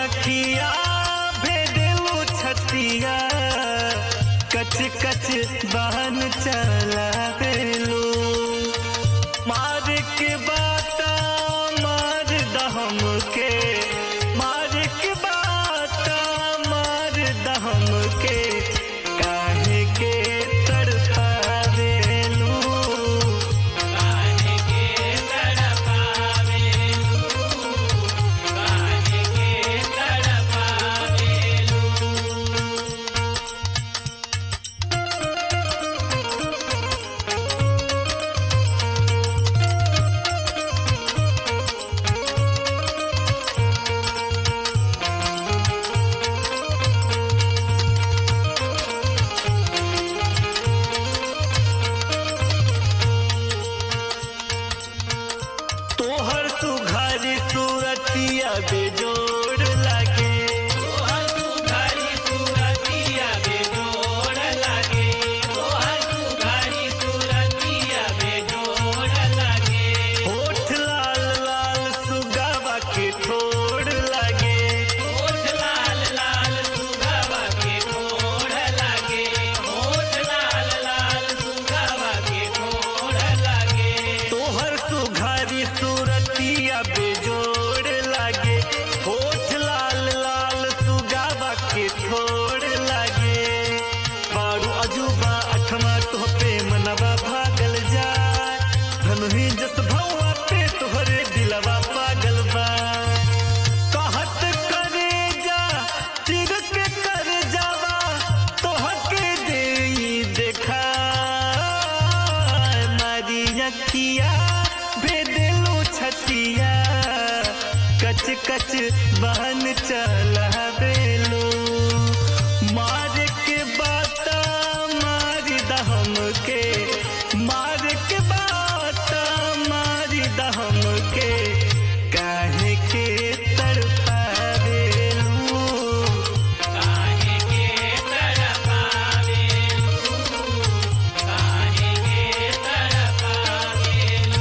अखिया भेदलू छतिया कच कच बहन चलावेलू मार के बाता मार दहम के मार के बाता मार दहम के काहे के तड़पावेलू काहे के तड़पावेलू काहे के तड़पावेलू तोहर सुघारी सूरतिया बेजोड़ लागे तोहर सुघारी सूरतिया बेजोड़ लागे तोहर सुघारी सूरतिया बेजोड़ लागे होठ लाल लाल सुगावा के ठोड़ लागे होठ लाल लाल सुगावा के ठोड़ लागे होठ लाल लाल सुगावा के ठोड़ लागे तोहर सुघारी सूरतिया बेजोड़ लागे होठ लाल लाल सुगावा के ठोड़ लागे बारू अजूबा अठमा तोह पे मनवा भागल जाए धनुही जस भौआ पे तोहरे दिलवा पागल बा कहत करे जा चिर के कर जावा तोहके देई देखा मारी अखिया भेदलू छतिया कच कच बहन चलावेलू मार के बाता मारी दहम के मार के बाता मारी दहम के काहे के तड़पावेलू काहे के तड़पावेलू काहे के तड़पावेलू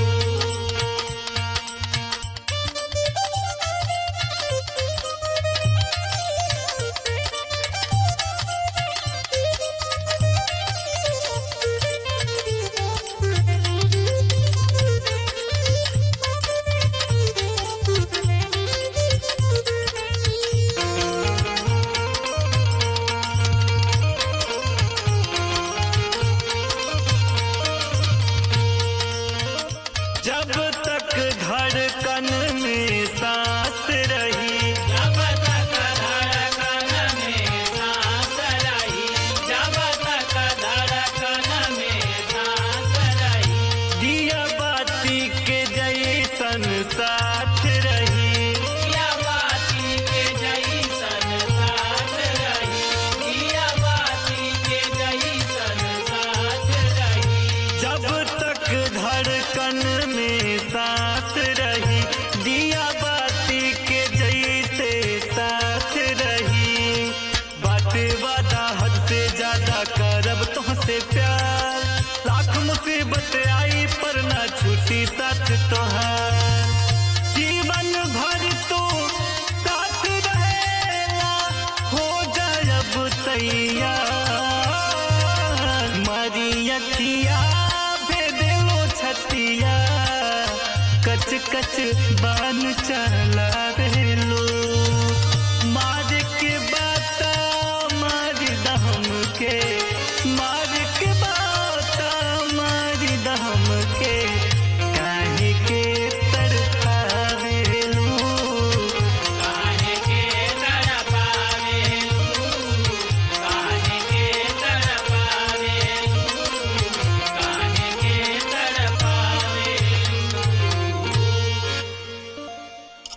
जब तक धड़कन में सांस रही जब तक धड़कन में सांस रही जब तक धड़कन में सांस रही दिया बाती के जैसन साथ रही दिया बाती के जैसन साथ रही दिया बाती के जैसन साथ रही जब तक धड़कन में सांस रही दिया बाती के जैसे साथ रही बात वादा हद से ज्यादा करब तुमसे प्यार लाख मुसीबत आई पर ना छूटी साथ तोहार जीवन भर तो साथ रहेला हो जायब तैयार मारी अखिया भेदलो छतिया कच कच बान चला